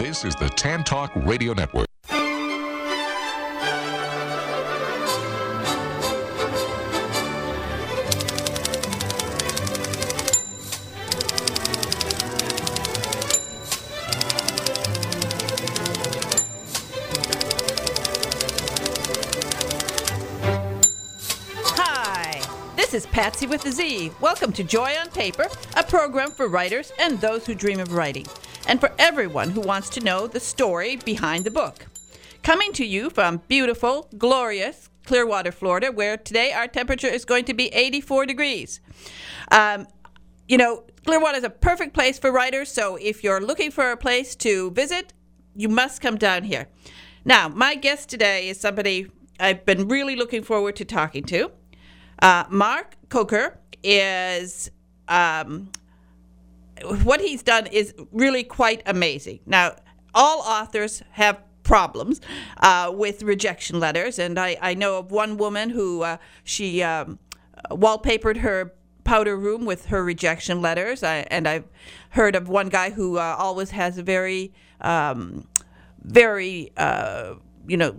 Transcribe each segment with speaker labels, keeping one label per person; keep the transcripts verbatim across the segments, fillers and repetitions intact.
Speaker 1: This is the Tan Talk Radio Network.
Speaker 2: This is Patsy with a Z. Welcome to Joy on Paper, a program for writers and those who dream of writing, and for everyone who wants to know the story behind the book. Coming to you from beautiful, glorious Clearwater, Florida, where today our temperature is going to be eighty-four degrees. Um, you know, Clearwater is a perfect place for writers, so if you're looking for a place to visit, you must come down here. Now, my guest today is somebody I've been really looking forward to talking to. Uh, Mark Coker is, um, what he's done is really quite amazing. Now, all authors have problems uh, with rejection letters, and I, I know of one woman who uh, she um, wallpapered her powder room with her rejection letters, I, and I've heard of one guy who uh, always has a very, um, very, uh, you know,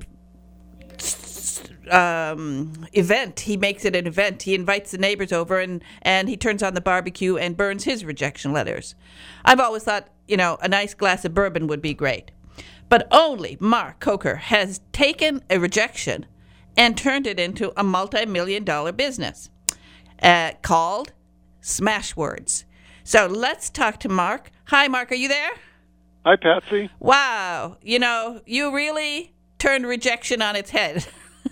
Speaker 2: Um, event. He makes it an event. He invites the neighbors over and, and he turns on the barbecue and burns his rejection letters. I've always thought, you know, a nice glass of bourbon would be great. But only Mark Coker has taken a rejection and turned it into a multi-million dollar business uh, called Smashwords. So let's talk to Mark. Hi, Mark. Are you there?
Speaker 3: Hi, Patsy.
Speaker 2: Wow. You know, you really turned rejection on its head.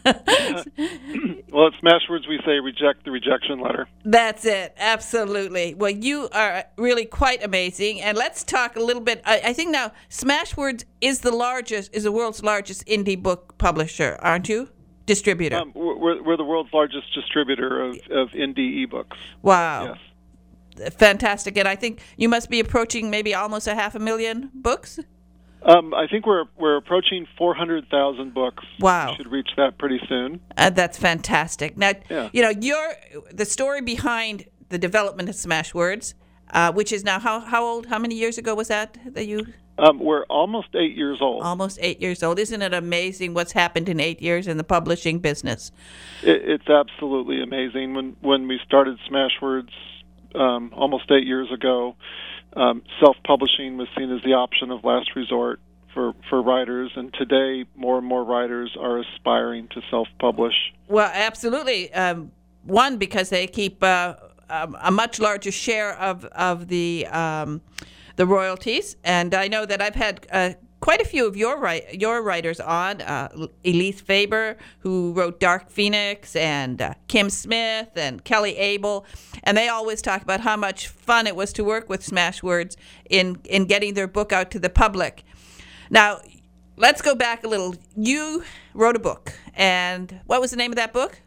Speaker 3: uh, well, at Smashwords, we say reject the rejection letter.
Speaker 2: That's it. Absolutely. Well, you are really quite amazing. And let's talk a little bit. I, I think now Smashwords is the largest, is the world's largest indie book publisher, aren't you? Distributor.
Speaker 3: Um, we're, we're the world's largest distributor of, of indie ebooks.
Speaker 2: Wow.
Speaker 3: Yes.
Speaker 2: Fantastic. And I think you must be approaching maybe almost a half a million books?
Speaker 3: Um, I think we're we're approaching four hundred thousand books.
Speaker 2: Wow.
Speaker 3: We should reach that pretty soon.
Speaker 2: Uh, that's fantastic. Now,
Speaker 3: yeah.
Speaker 2: you know, your the story behind the development of Smashwords, uh, which is now how how old? How many years ago was that that you?
Speaker 3: Um, we're almost eight years old.
Speaker 2: Almost eight years old. Isn't it amazing what's happened in eight years in the publishing business?
Speaker 3: It, it's absolutely amazing. When when we started Smashwords um, almost eight years ago, Um, self-publishing was seen as the option of last resort for, for writers, and today more and more writers are aspiring to self-publish.
Speaker 2: Well, absolutely. Um, one, because they keep uh, um, a much larger share of of the um, the royalties, and I know that I've had uh, quite a few of your ri- your writers on, uh, Elise Faber, who wrote Dark Phoenix, and uh, Kim Smith, and Kelly Abel, and they always talk about how much fun it was to work with Smashwords in, in getting their book out to the public. Now, let's go back a little. You wrote a book, and what was the name of that book?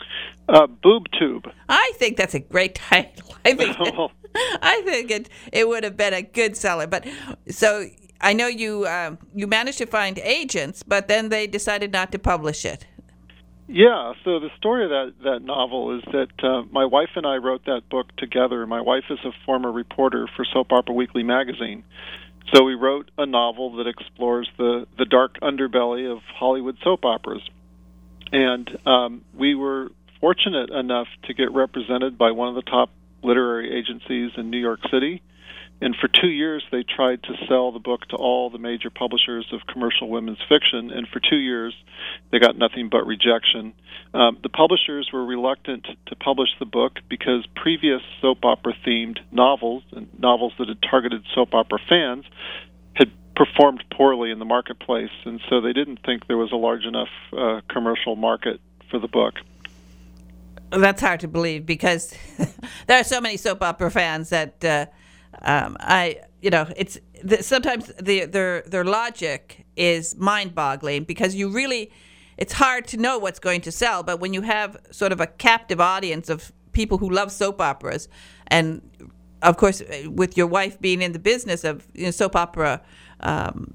Speaker 3: Uh, Boob Tube.
Speaker 2: I think that's a great title. I think I think it it would have been a good seller. But so. I know you uh, you managed to find agents, but then they decided not to publish it.
Speaker 3: Yeah, so the story of that, that novel is that uh, my wife and I wrote that book together. My wife is a former reporter for Soap Opera Weekly magazine. So we wrote a novel that explores the, the dark underbelly of Hollywood soap operas. And um, we were fortunate enough to get represented by one of the top literary agencies in New York City. And for two years, they tried to sell the book to all the major publishers of commercial women's fiction. And for two years, they got nothing but rejection. Um, the publishers were reluctant to publish the book because previous soap opera-themed novels, and novels that had targeted soap opera fans, had performed poorly in the marketplace. And so they didn't think there was a large enough uh, commercial market for the book.
Speaker 2: That's hard to believe because there are so many soap opera fans that... Uh, Um, I, you know, it's the, sometimes the, their their logic is mind-boggling because you really, it's hard to know what's going to sell. But when you have sort of a captive audience of people who love soap operas, and of course, with your wife being in the business of you know, soap opera, um,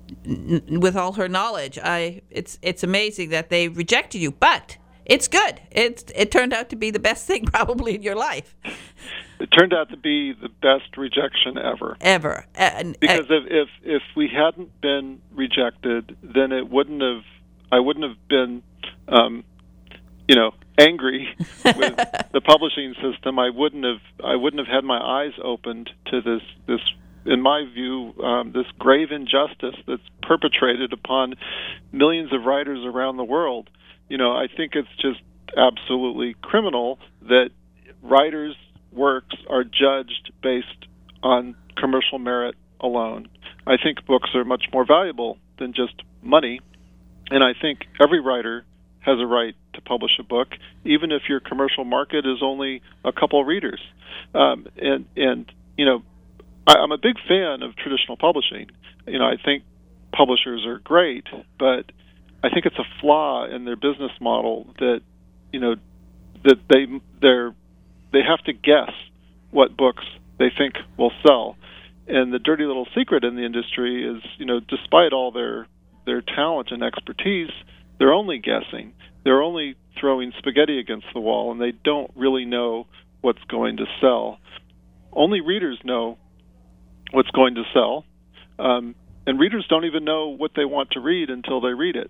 Speaker 2: n- with all her knowledge, I it's it's amazing that they rejected you. But it's good. It it turned out to be the best thing probably in your life.
Speaker 3: it turned out to be the best rejection ever.
Speaker 2: Ever. And,
Speaker 3: because
Speaker 2: uh,
Speaker 3: if, if if we hadn't been rejected, then it wouldn't have. I wouldn't have been, um, you know, angry with the publishing system. I wouldn't have. I wouldn't have had my eyes opened to this this. In my view, um, this grave injustice that's perpetrated upon millions of writers around the world. You know, I think it's just absolutely criminal that writers' works are judged based on commercial merit alone. I think books are much more valuable than just money, and I think every writer has a right to publish a book, even if your commercial market is only a couple readers. Um, and, and, you know, I, I'm a big fan of traditional publishing. You know, I think publishers are great, but I think it's a flaw in their business model that, you know, that they they're they have to guess what books they think will sell. And the dirty little secret in the industry is, you know, despite all their their talent and expertise, they're only guessing. They're only throwing spaghetti against the wall, and they don't really know what's going to sell. Only readers know what's going to sell, um, and readers don't even know what they want to read until they read it.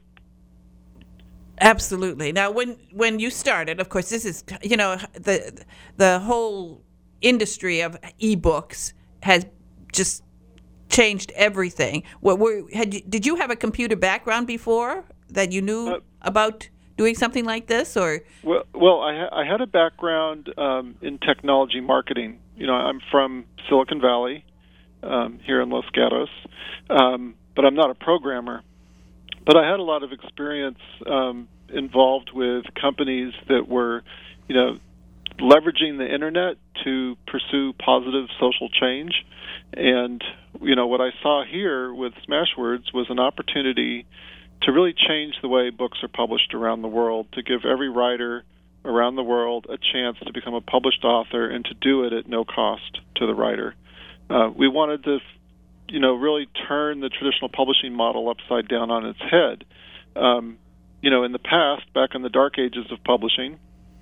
Speaker 2: Absolutely. Now, when when you started, of course, this is, you know, the the whole industry of ebooks has just changed everything. What were had you, did you have a computer background before that you knew uh, about doing something like this, or?
Speaker 3: Well, well, I, ha- I had a background um, in technology marketing. You know, I'm from Silicon Valley, um, here in Los Gatos, um, but I'm not a programmer. But I had a lot of experience um, involved with companies that were, you know, leveraging the internet to pursue positive social change. And, you know, what I saw here with Smashwords was an opportunity to really change the way books are published around the world, to give every writer around the world a chance to become a published author and to do it at no cost to the writer. Uh, we wanted to, you know, really turn the traditional publishing model upside down on its head. Um, you know, in the past, back in the dark ages of publishing,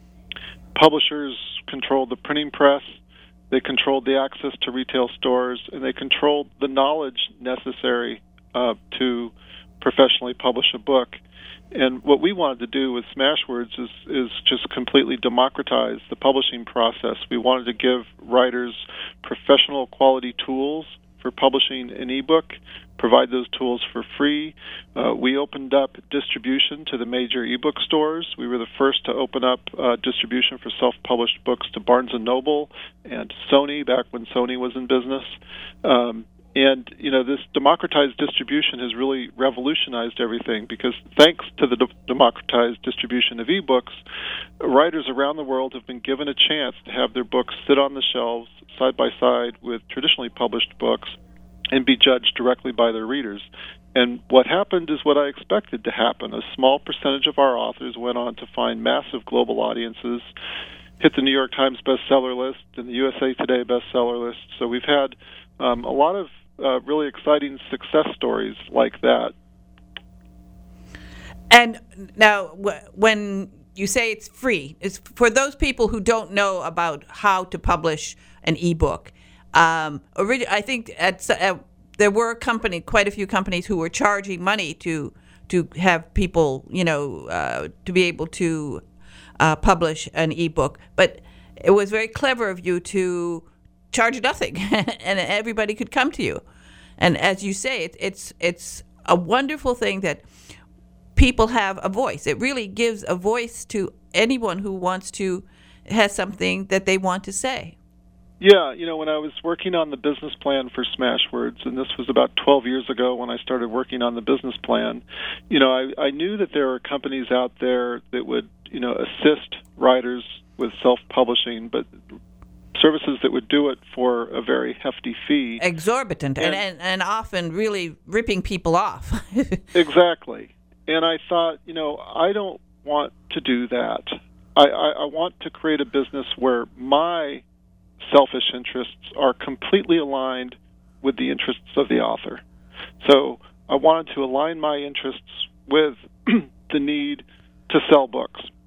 Speaker 3: publishers controlled the printing press, they controlled the access to retail stores, and they controlled the knowledge necessary uh, to professionally publish a book. And what we wanted to do with Smashwords is, is just completely democratize the publishing process. We wanted to give writers professional quality tools for publishing an ebook, provide those tools for free. Uh, we opened up distribution to the major ebook stores. We were the first to open up uh, distribution for self-published books to Barnes and Noble and Sony back when Sony was in business. Um, and, you know, this democratized distribution has really revolutionized everything because thanks to the de- democratized distribution of ebooks, writers around the world have been given a chance to have their books sit on the shelves side by side with traditionally published books and be judged directly by their readers. And what happened is what I expected to happen. A small percentage of our authors went on to find massive global audiences, hit the New York Times bestseller list and the U S A Today bestseller list. So we've had um, a lot of uh, really exciting success stories like that.
Speaker 2: And now, when you say it's free, it's for those people who don't know about how to publish an ebook. Um, I think at, uh, there were a company, quite a few companies who were charging money to to have people, you know, uh, to be able to uh, publish an ebook. But it was very clever of you to charge nothing, and everybody could come to you. And as you say, it, it's it's a wonderful thing that people have a voice. It really gives a voice to anyone who wants to, has something that they want to say.
Speaker 3: Yeah, you know, when I was working on the business plan for Smashwords, and this was about twelve years ago when I started working on the business plan, you know, I, I knew that there were companies out there that would, you know, assist writers with self-publishing, but services that would do it for a very hefty fee.
Speaker 2: Exorbitant, and, and, and often really ripping people off.
Speaker 3: Exactly. And I thought, you know, I don't want to do that. I, I, I want to create a business where my selfish interests are completely aligned with the interests of the author. So I wanted to align my interests with the need to sell books.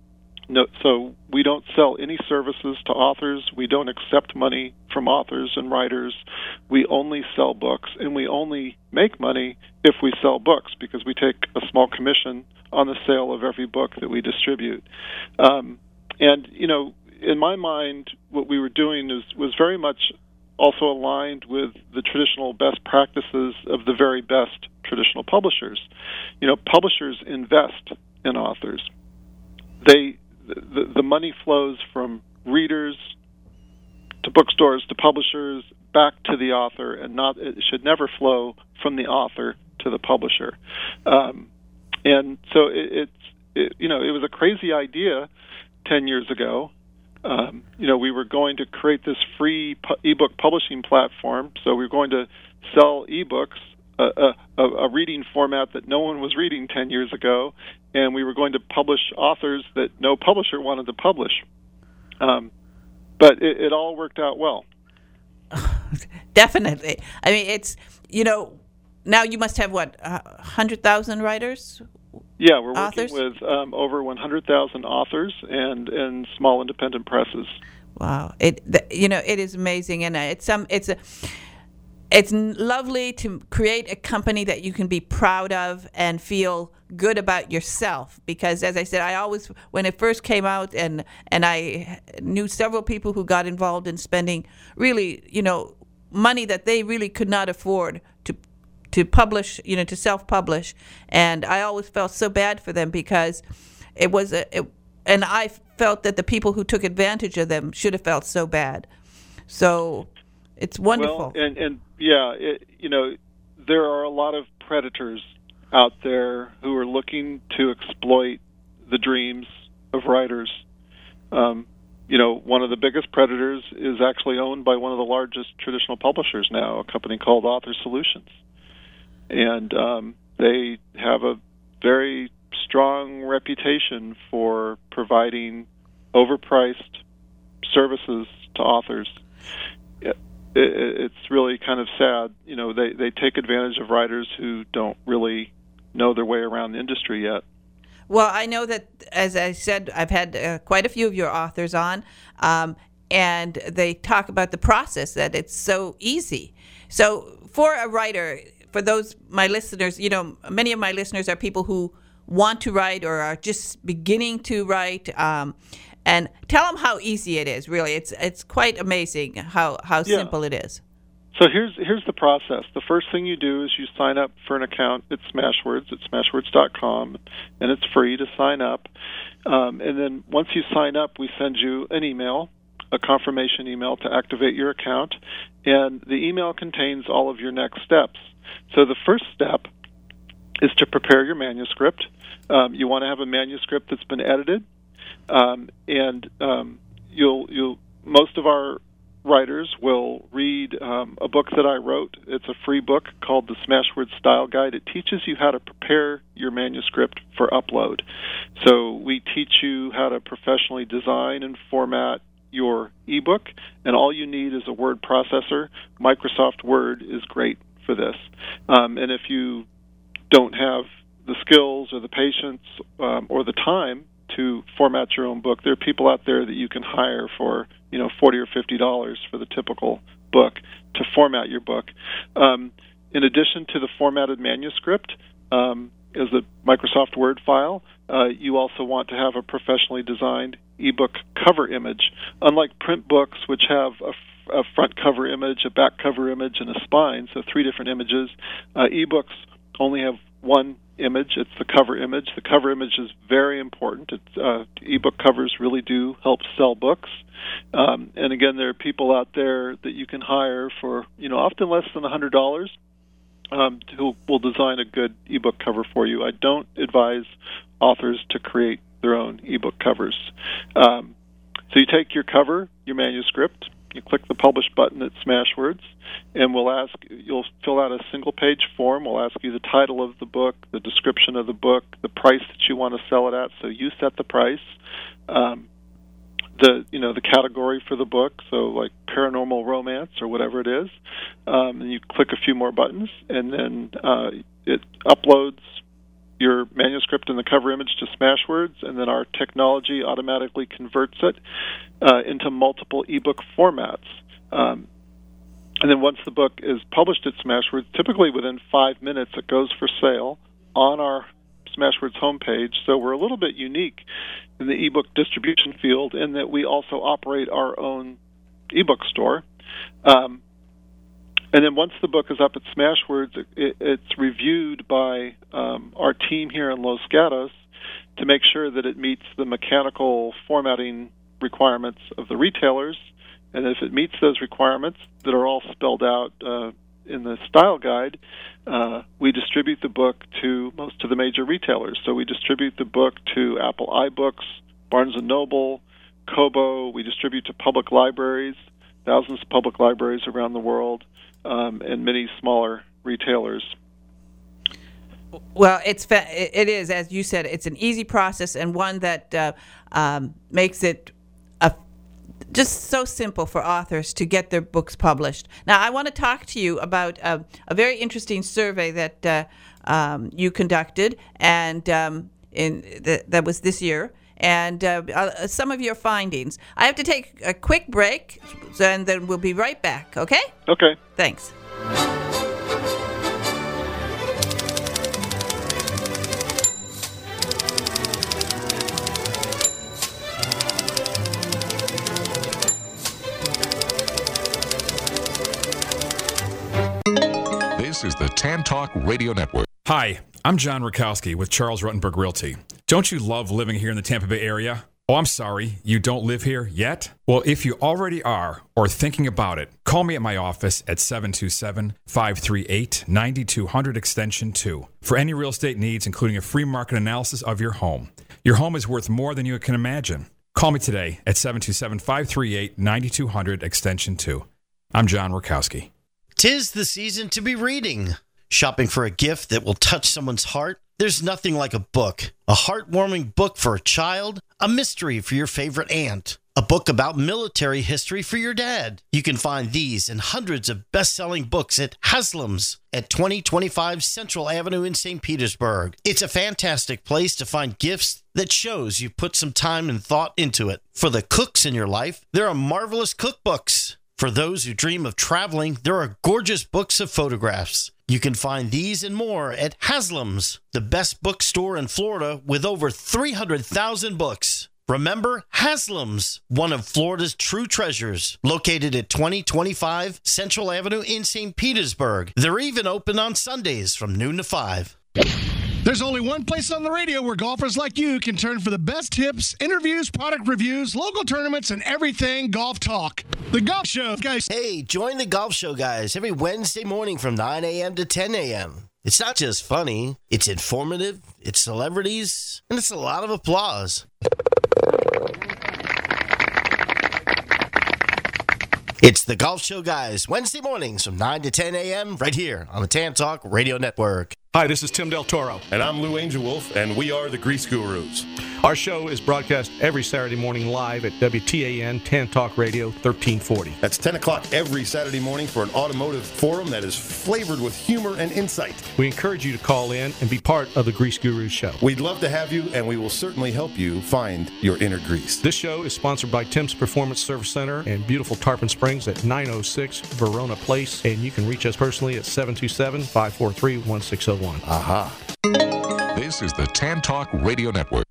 Speaker 3: no, so we don't sell any services to authors. We don't accept money from authors and writers. We only sell books, and we only make money if we sell books, because we take a small commission on the sale of every book that we distribute. Um, and, you know, in my mind, what we were doing is, was very much also aligned with the traditional best practices of the very best traditional publishers. You know, publishers invest in authors. They the, the money flows from readers to bookstores to publishers back to the author, and not it should never flow from the author to the publisher. Um, and so it, it's it, you know it was a crazy idea ten years ago. Um, you know, we were going to create this free pu- ebook publishing platform, so we were going to sell ebooks, a, a, a reading format that no one was reading ten years ago, and we were going to publish authors that no publisher wanted to publish. Um, but it, it all worked out well.
Speaker 2: Definitely. I mean, it's, you know, now you must have, what, one hundred thousand writers?
Speaker 3: Yeah, we're
Speaker 2: authors?
Speaker 3: working with um, over one hundred thousand authors and, and small independent presses.
Speaker 2: Wow. It, the, you know, it is amazing, and it's some, it's a, it's lovely to create a company that you can be proud of and feel good about yourself. Because, as I said, I always, when it first came out, and and I knew several people who got involved in spending really, you know, money that they really could not afford to to publish, you know, to self-publish, and I always felt so bad for them, because it was a, it, and I felt that the people who took advantage of them should have felt so bad. So it's wonderful.
Speaker 3: Well, and, and yeah, it, you know, there are a lot of predators out there who are looking to exploit the dreams of writers. Um, you know, one of the biggest predators is actually owned by one of the largest traditional publishers now, a company called Author Solutions. And um, they have a very strong reputation for providing overpriced services to authors. It, it, it's really kind of sad. You know, they, they take advantage of writers who don't really know their way around the industry yet.
Speaker 2: Well, I know that, as I said, I've had uh, quite a few of your authors on, um, and they talk about the process, that it's so easy. So for a writer, for those, my listeners, you know, many of my listeners are people who want to write or are just beginning to write, um, and tell them how easy it is, really. It's it's quite amazing how, how
Speaker 3: yeah.
Speaker 2: simple it is.
Speaker 3: So here's here's the process. The first thing you do is you sign up for an account at Smashwords, at smashwords dot com, and it's free to sign up. Um, and then once you sign up, we send you an email, a confirmation email to activate your account, and the email contains all of your next steps. So the first step is to prepare your manuscript. Um, you want to have a manuscript that's been edited, um, and um, you'll you'll most of our writers will read um, a book that I wrote. It's a free book called The Smashwords Style Guide. It teaches you how to prepare your manuscript for upload. So we teach you how to professionally design and format your ebook, and all you need is a word processor. Microsoft Word is great for this. Um, and if you don't have the skills or the patience um, or the time to format your own book, there are people out there that you can hire for, you know, forty or fifty dollars for the typical book to format your book. Um, in addition to the formatted manuscript um, as a Microsoft Word file, uh, you also want to have a professionally designed ebook cover image. Unlike print books, which have a a front cover image, a back cover image, and a spine, so three different images. Uh, ebooks only have one image. It's the cover image. The cover image is very important. It's, uh, ebook covers really do help sell books. Um, and again, there are people out there that you can hire for, you know, often less than one hundred dollars um, who will design a good ebook cover for you. I don't advise authors to create their own ebook covers. Um, so you take your cover, your manuscript, you click the Publish button at Smashwords, and we'll ask, you'll fill out a single-page form. We'll ask you the title of the book, the description of the book, the price that you want to sell it at, so you set the price, um, the you know the category for the book, so like paranormal romance or whatever it is, um, and you click a few more buttons, and then uh, it uploads your manuscript and the cover image to Smashwords, and then our technology automatically converts it uh, into multiple ebook formats. Um, and then once the book is published at Smashwords, typically within five minutes it goes for sale on our Smashwords homepage. So we're a little bit unique in the ebook distribution field in that we also operate our own ebook store. Um, and then once the book is up at Smashwords, it, it's reviewed by um, our team here in Los Gatos to make sure that it meets the mechanical formatting requirements of the retailers. And if it meets those requirements that are all spelled out uh, in the style guide, uh, we distribute the book to most of the major retailers. So we distribute the book to Apple iBooks, Barnes and Noble, Kobo. We distribute to public libraries, thousands of public libraries around the world, um, and many smaller retailers.
Speaker 2: Well, it's fa- it is, as you said, it's an easy process and one that uh, um, makes it a just so simple for authors to get their books published. Now, I want to talk to you about uh, a very interesting survey that uh, um, you conducted, and um, in the, that was this year, and uh, uh, some of your findings. I have to take a quick break, and then we'll be right back, okay?
Speaker 3: Okay.
Speaker 2: Thanks.
Speaker 1: This is the Tan Talk Radio Network.
Speaker 4: Hi, I'm John Rakowski with Charles Ruttenberg Realty. Don't you love living here in the Tampa Bay area? Oh, I'm sorry, you don't live here yet? Well, if you already are or thinking about it, call me at my office at seven two seven, five three eight, nine two zero zero extension two for any real estate needs, including a free market analysis of your home. Your home is worth more than you can imagine. Call me today at seven two seven, five three eight, nine two zero zero extension two. I'm John Rakowski.
Speaker 5: 'Tis the season to be reading. Shopping for a gift that will touch someone's heart? There's nothing like a book. A heartwarming book for a child, a mystery for your favorite aunt, a book about military history for your dad. You can find these and hundreds of best-selling books at Haslam's at twenty twenty-five Central Avenue in Saint Petersburg. It's a fantastic place to find gifts that shows you put some time and thought into it. For the cooks in your life, there are marvelous cookbooks. For those who dream of traveling, there are gorgeous books of photographs. You can find these and more at Haslam's, the best bookstore in Florida with over three hundred thousand books. Remember, Haslam's, one of Florida's true treasures, located at twenty twenty-five Central Avenue in Saint Petersburg. They're even open on Sundays from noon to five.
Speaker 6: There's only one place on the radio where golfers like you can turn for the best tips, interviews, product reviews, local tournaments, and everything golf talk. The Golf Show, guys.
Speaker 5: Hey, join the Golf Show, guys, every Wednesday morning from nine a.m. to ten a.m. It's not just funny, it's informative, it's celebrities, and it's a lot of applause. It's the Golf Show, guys, Wednesday mornings from nine to ten a.m. right here on the Tan Talk Radio Network.
Speaker 7: Hi, this is Tim Del Toro.
Speaker 8: And I'm Lou Angel Wolf, and we are the Grease Gurus.
Speaker 7: Our show is broadcast every Saturday morning live at W T A N Tan Talk Radio thirteen forty.
Speaker 8: That's ten o'clock every Saturday morning for an automotive forum that is flavored with humor and insight.
Speaker 7: We encourage you to call in and be part of the Grease Gurus show.
Speaker 8: We'd love to have you, and we will certainly help you find your inner grease.
Speaker 7: This show is sponsored by Tim's Performance Service Center in beautiful Tarpon Springs at nine oh six Verona Place, and you can reach us personally at seven two seven, five four three, one six zero one.
Speaker 8: Aha.
Speaker 1: This is the Tan Talk Radio Network.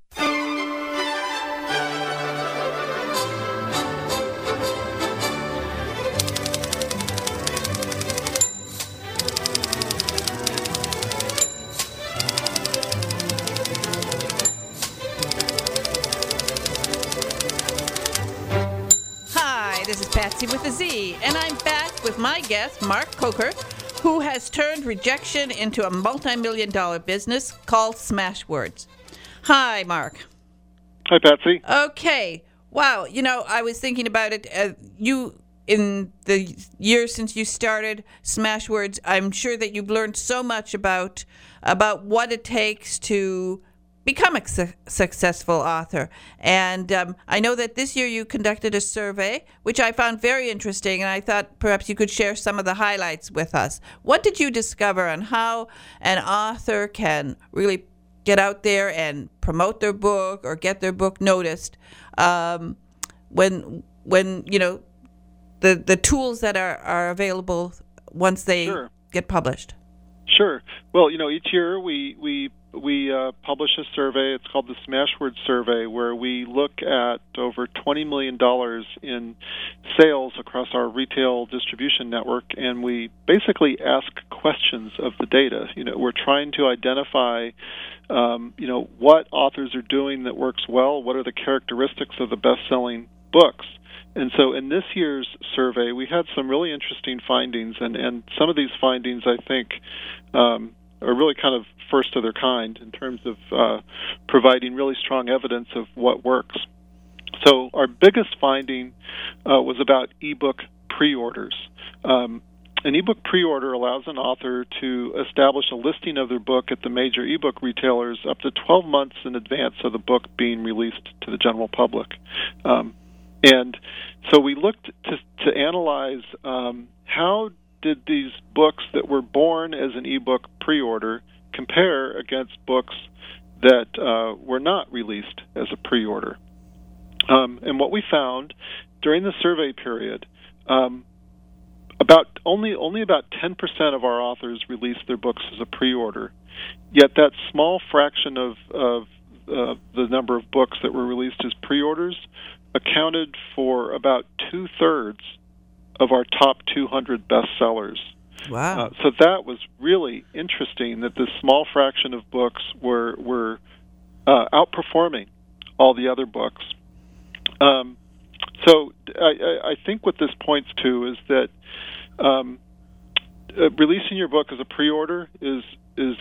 Speaker 2: Hi, this is Patsy with a Z, and I'm back with my guest, Mark Coker, who has turned rejection into a multi-million dollar business called Smashwords. Hi, Mark.
Speaker 3: Hi, Patsy.
Speaker 2: Okay. Wow. You know, I was thinking about it. Uh, you, in the years since you started Smashwords, I'm sure that you've learned so much about about what it takes to become a su- successful author. And um, I know that this year you conducted a survey, which I found very interesting, and I thought perhaps you could share some of the highlights with us. What did you discover on how an author can really get out there and promote their book or get their book noticed, um, when when you know the the tools that are, are available once they
Speaker 3: Sure.
Speaker 2: get published?
Speaker 3: Sure. Well, you know, each year we we we uh, publish a survey. It's called the Smashwords Survey, where we look at over twenty million dollars in sales across our retail distribution network, and we basically ask questions of the data. You know, we're trying to identify, um, you know, what authors are doing that works well. What are the characteristics of the best-selling books? And so in this year's survey, we had some really interesting findings, and, and some of these findings, I think, um, are really kind of first of their kind in terms of uh, providing really strong evidence of what works. So our biggest finding uh, was about ebook pre-orders. Um, an ebook pre-order allows an author to establish a listing of their book at the major ebook retailers up to twelve months in advance of the book being released to the general public. Um, And so we looked to, to analyze um, how did these books that were born as an ebook pre-order compare against books that uh, were not released as a pre-order. Um, and what we found during the survey period, um, about only only about ten percent of our authors released their books as a pre-order. Yet that small fraction of, of uh, the number of books that were released as pre-orders accounted for about two-thirds of our top two hundred bestsellers.
Speaker 2: Wow.
Speaker 3: Uh, so that was really interesting that this small fraction of books were, were uh, outperforming all the other books. Um, so I, I think what this points to is that um, uh, releasing your book as a pre-order is is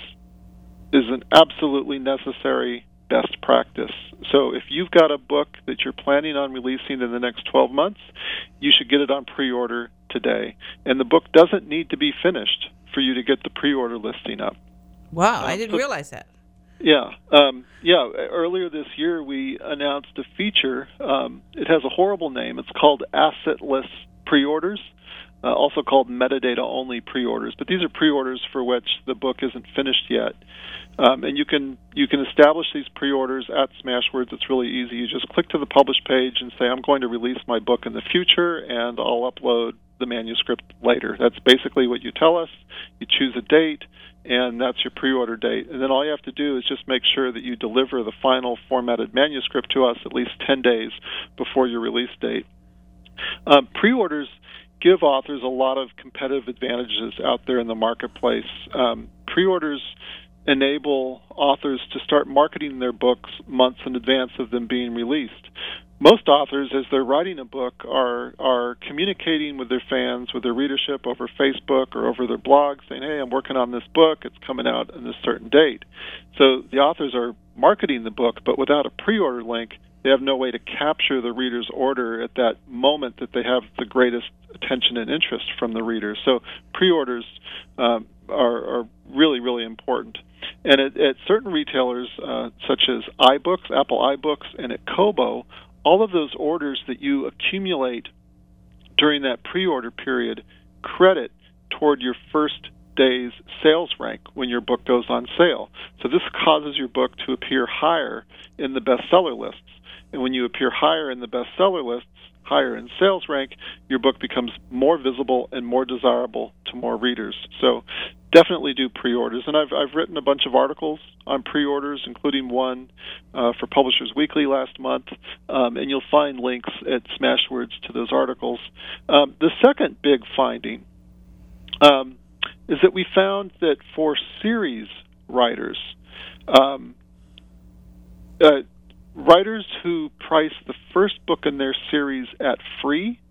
Speaker 3: is an absolutely necessary best practice. So if you've got a book that you're planning on releasing in the next twelve months, you should get it on pre-order today. And the book doesn't need to be finished for you to get the pre-order listing up.
Speaker 2: Wow,
Speaker 3: Um,
Speaker 2: I didn't
Speaker 3: so-
Speaker 2: realize that.
Speaker 3: Yeah, um, yeah. Earlier this year, we announced a feature. Um, it has a horrible name. It's called assetless pre-orders, uh, also called metadata-only pre-orders. But these are pre-orders for which the book isn't finished yet. Um, and you can you can establish these pre-orders at Smashwords. It's really easy. You just click to the publish page and say, I'm going to release my book in the future, and I'll upload the manuscript later. That's basically what you tell us. You choose a date, and that's your pre-order date. And then all you have to do is just make sure that you deliver the final formatted manuscript to us at least ten days before your release date. Um, pre-orders give authors a lot of competitive advantages out there in the marketplace. Um, pre-orders enable authors to start marketing their books months in advance of them being released. Most authors, as they're writing a book, are are communicating with their fans, with their readership over Facebook or over their blog, saying, hey, I'm working on this book, it's coming out on this certain date. So the authors are marketing the book, but without a pre-order link, they have no way to capture the reader's order at that moment that they have the greatest attention and interest from the reader. So pre-orders um, are, are really, really important. And at, at certain retailers, uh, such as iBooks, Apple iBooks, and at Kobo, all of those orders that you accumulate during that pre-order period credit toward your first day's sales rank when your book goes on sale. So this causes your book to appear higher in the bestseller lists. And when you appear higher in the bestseller lists, higher in sales rank, your book becomes more visible and more desirable to more readers. So definitely do pre-orders. And I've I've written a bunch of articles on pre-orders, including one uh, for Publishers Weekly last month, um, and you'll find links at Smashwords to those articles. Um, the second big finding um, is that we found that for series writers, um, uh, writers who price the first book in their series at free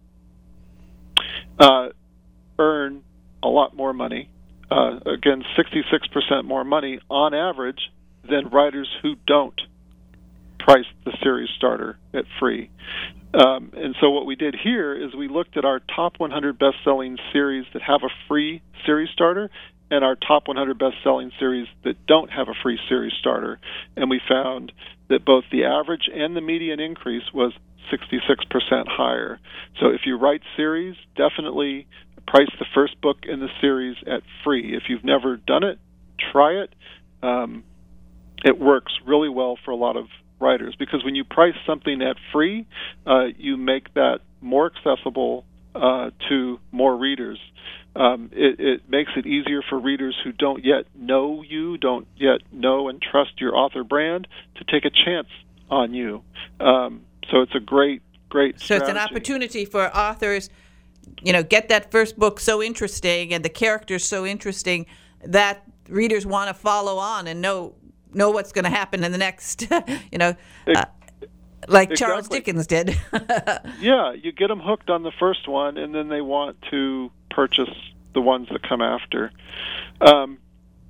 Speaker 3: uh, earn a lot more money. Uh, again, sixty-six percent more money on average than writers who don't price the series starter at free. Um, and so what we did here is we looked at our top one hundred best-selling series that have a free series starter and our top one hundred best-selling series that don't have a free series starter. And we found that both the average and the median increase was sixty-six percent higher. So if you write series, definitely price the first book in the series at free. If you've never done it, try it. Um, it works really well for a lot of writers, because when you price something at free, uh, you make that more accessible uh, to more readers. Um, it, it makes it easier for readers who don't yet know you, don't yet know and trust your author brand, to take a chance on you. Um, so it's a great, great
Speaker 2: So
Speaker 3: strategy.
Speaker 2: it's an opportunity for authors, you know, get that first book so interesting and the characters so interesting that readers want to follow on and know know what's going to happen in the next, you know, uh, like Charles
Speaker 3: Exactly.
Speaker 2: Dickens did.
Speaker 3: Yeah, you get them hooked on the first one, and then they want to purchase the ones that come after. Um,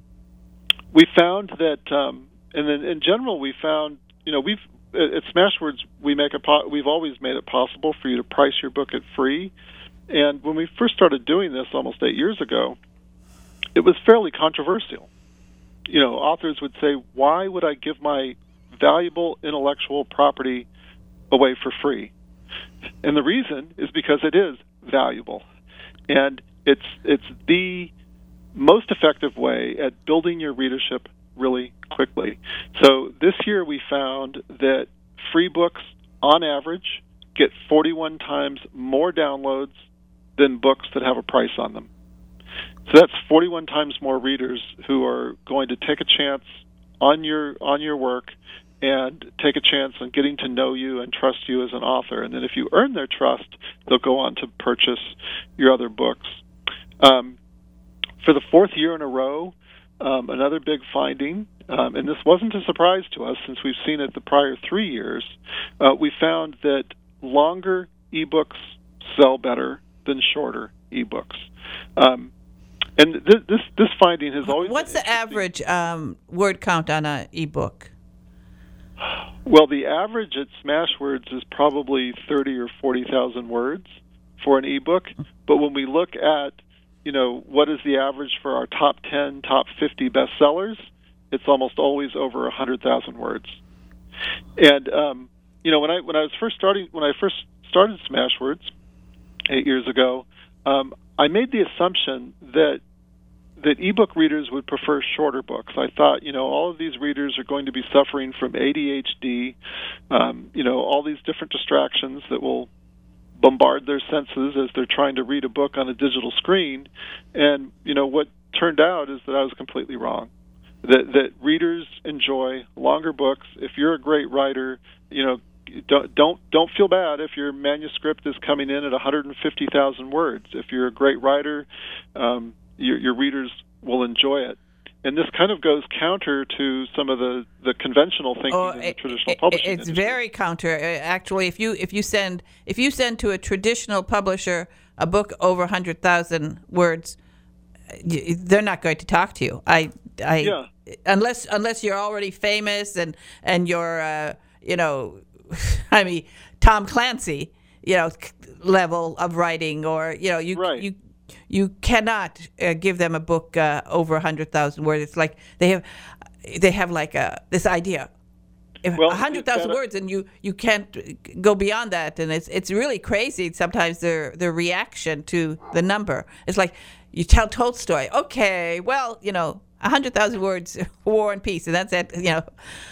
Speaker 3: we found that, um, and then in general, we found, you know, we've at Smashwords we make a po- we've always made it possible for you to price your book at free. And when we first started doing this almost eight years ago, it was fairly controversial. You know, authors would say, "Why would I give my valuable intellectual property away for free?" And the reason is because it is valuable, and it's it's the most effective way at building your readership really quickly. So this year we found that free books, on average, get forty-one times more downloads than books that have a price on them. So that's forty-one times more readers who are going to take a chance on your on your work and take a chance on getting to know you and trust you as an author. And then if you earn their trust, they'll go on to purchase your other books. Um, for the fourth year in a row, um, another big finding, um, and this wasn't a surprise to us since we've seen it the prior three years, uh, we found that longer ebooks sell better than shorter ebooks. Um, and th- this this finding has always
Speaker 2: What's
Speaker 3: been
Speaker 2: the average um, word count on an ebook?
Speaker 3: Well, the average at Smashwords is probably thirty or forty thousand words for an ebook. But when we look at, you know, what is the average for our top ten, top fifty bestsellers, it's almost always over one hundred thousand words. And um, you know, when I when I was first starting when I first started Smashwords eight years ago, um, I made the assumption that that ebook readers would prefer shorter books. I thought, you know, all of these readers are going to be suffering from A D H D, um, you know, all these different distractions that will bombard their senses as they're trying to read a book on a digital screen. And, you know, what turned out is that I was completely wrong. That that readers enjoy longer books. If you're a great writer, you know, don't don't don't feel bad if your manuscript is coming in at one hundred fifty thousand words. If you're a great writer, um, your, your readers will enjoy it. And this kind of goes counter to some of the, the conventional thinking
Speaker 2: Oh,
Speaker 3: in the
Speaker 2: it-
Speaker 3: traditional
Speaker 2: it-
Speaker 3: publishing
Speaker 2: It's
Speaker 3: industry.
Speaker 2: very counter. Uh, Actually, if you if you send if you send to a traditional publisher a book over one hundred thousand words, y- they're not going to talk to you. I I
Speaker 3: Yeah.
Speaker 2: unless unless you're already famous and and you're uh, you know, I mean Tom Clancy, you know, level of writing, or you know you
Speaker 3: Right.
Speaker 2: you. You cannot uh, give them a book uh, over one hundred thousand words. It's like they have, they have like a, this idea, if
Speaker 3: Well,
Speaker 2: one hundred thousand
Speaker 3: that-
Speaker 2: words, and you, you can't go beyond that. And it's it's really crazy sometimes their their reaction to the number. It's like you tell Tolstoy, okay, well, you know, one hundred thousand words, War and Peace, and that's it. You know,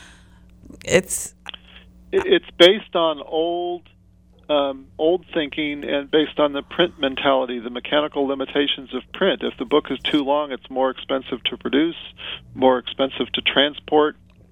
Speaker 2: it's
Speaker 3: It- It's based on old um, old thinking and based on the print mentality, the mechanical limitations of print. If the book is too long, it's more expensive to produce, more expensive to transport.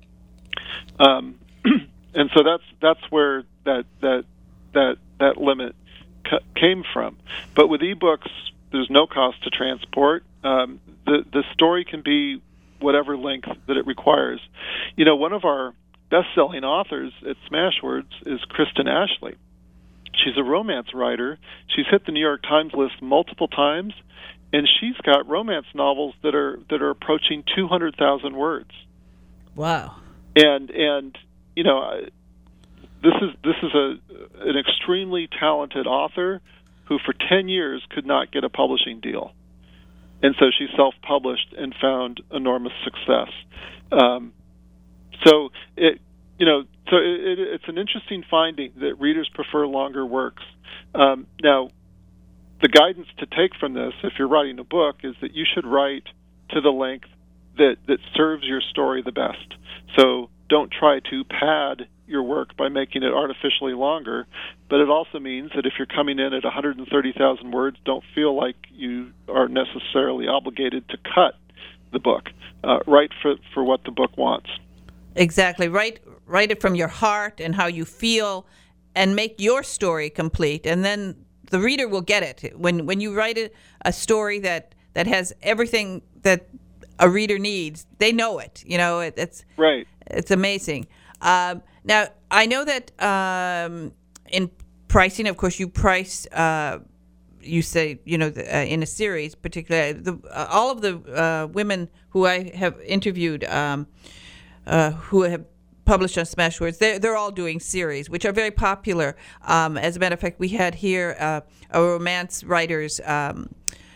Speaker 3: Um, and so that's that's where that that that that limit c- came from. But with ebooks, there's no cost to transport. Um, the the story can be whatever length that it requires. You know, one of our best-selling authors at Smashwords is Kristen Ashley. She's a romance writer. She's hit the New York Times list multiple times, and she's got romance novels that are that are approaching two hundred thousand words.
Speaker 2: wow.
Speaker 3: And and you know, I- this is this is a an extremely talented author who for ten years could not get a publishing deal, and so she self-published and found enormous success. Um, so it you know so it, it, it's an interesting finding that readers prefer longer works. Um, now, the guidance to take from this, if you're writing a book, is that you should write to the length that, that serves your story the best. So don't try to pad your work by making it artificially longer, but it also means that if you're coming in at one hundred thirty thousand words, don't feel like you are necessarily obligated to cut the book. Uh, write for, for what the book wants.
Speaker 2: Exactly. Write, write it from your heart and how you feel, and make your story complete, and then the reader will get it. When when you write a, a story that, that has everything that a reader needs, they know it. You know, it, it's
Speaker 3: right.
Speaker 2: It's amazing. Um, now, I know that um, in pricing, of course, you price. Uh, you say, you know, the, uh, in a series, particularly the, uh, all of the uh, women who I have interviewed, um, uh, who have published on Smashwords, they're, they're all doing series, which are very popular. Um, as a matter of fact, we had here uh, a romance writers um,